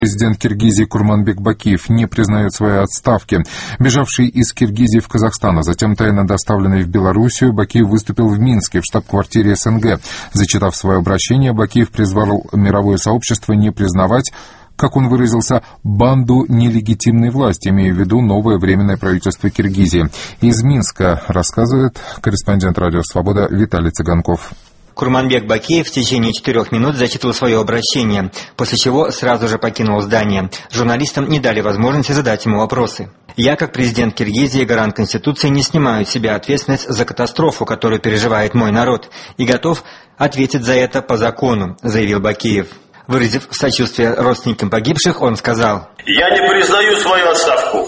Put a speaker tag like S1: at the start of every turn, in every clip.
S1: Президент Киргизии Курманбек Бакиев не признает своей отставки. Бежавший из Киргизии в Казахстан, а затем тайно доставленный в Белоруссию, Бакиев выступил в Минске, в штаб-квартире СНГ. Зачитав свое обращение, Бакиев призвал мировое сообщество не признавать, как он выразился, банду нелегитимной власти, имея в виду новое временное правительство Киргизии. Из Минска рассказывает корреспондент «Радио Свобода» Виталий Цыганков.
S2: Курманбек Бакиев в течение 4 минут зачитывал свое обращение, после чего сразу же покинул здание. Журналистам не дали возможности задать ему вопросы. «Я, как президент Киргизии и гарант Конституции, не снимаю с себя ответственность за катастрофу, которую переживает мой народ, и готов ответить за это по закону», заявил Бакиев. Выразив сочувствие родственникам погибших, он сказал:
S3: «Я не признаю свою отставку.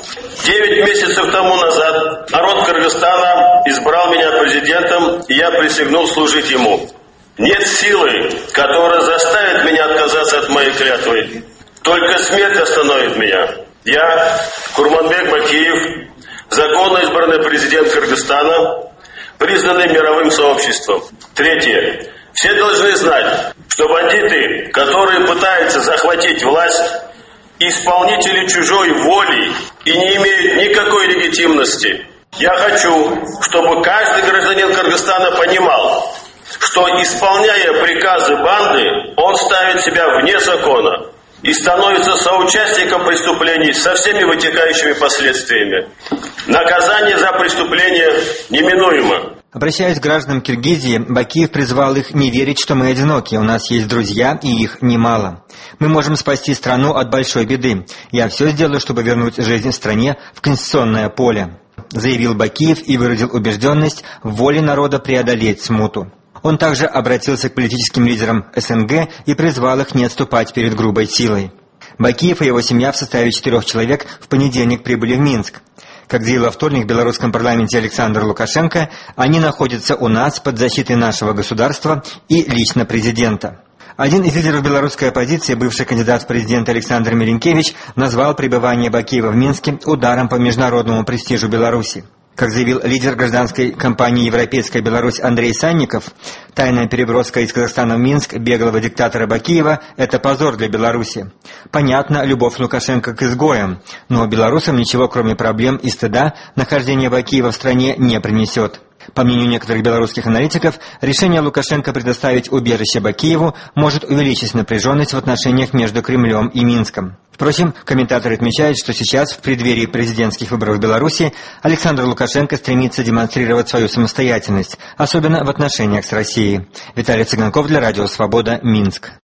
S3: 9 месяцев тому назад народ Кыргызстана избрал меня президентом, и я присягнул служить ему. Нет силы, которая заставит меня отказаться от моей клятвы. Только смерть остановит меня. Я, Курманбек Бакиев, законно избранный президент Кыргызстана, признанный мировым сообществом. Третье. Все должны знать, что бандиты, которые пытаются захватить власть, исполнители чужой воли и не имеют никакой легитимности. Я хочу, чтобы каждый гражданин Кыргызстана понимал, что, исполняя приказы банды, он ставит себя вне закона и становится соучастником преступлений со всеми вытекающими последствиями. Наказание за преступление неминуемо».
S2: Обращаясь к гражданам Киргизии, Бакиев призвал их не верить, что мы одиноки, у нас есть друзья, и их немало. Мы можем спасти страну от большой беды. Я все сделаю, чтобы вернуть жизнь в стране в конституционное поле, заявил Бакиев и выразил убежденность в воле народа преодолеть смуту. Он также обратился к политическим лидерам СНГ и призвал их не отступать перед грубой силой. Бакиев и его семья в составе 4 человек в понедельник прибыли в Минск. Как заявил во вторник в белорусском парламенте Александр Лукашенко, они находятся у нас под защитой нашего государства и лично президента. Один из лидеров белорусской оппозиции, бывший кандидат в президенты Александр Миринкевич, назвал пребывание Бакиева в Минске ударом по международному престижу Беларуси. Как заявил лидер гражданской кампании «Европейская Беларусь» Андрей Санников, тайная переброска из Казахстана в Минск беглого диктатора Бакиева – это позор для Беларуси. Понятно, любовь Лукашенко к изгоям, но белорусам ничего, кроме проблем и стыда, нахождение Бакиева в стране не принесет. По мнению некоторых белорусских аналитиков, решение Лукашенко предоставить убежище Бакиеву может увеличить напряженность в отношениях между Кремлем и Минском. Впрочем, комментаторы отмечают, что сейчас, в преддверии президентских выборов в Беларуси, Александр Лукашенко стремится демонстрировать свою самостоятельность, особенно в отношениях с Россией. Виталий Цыганков для Радио Свобода, Минск.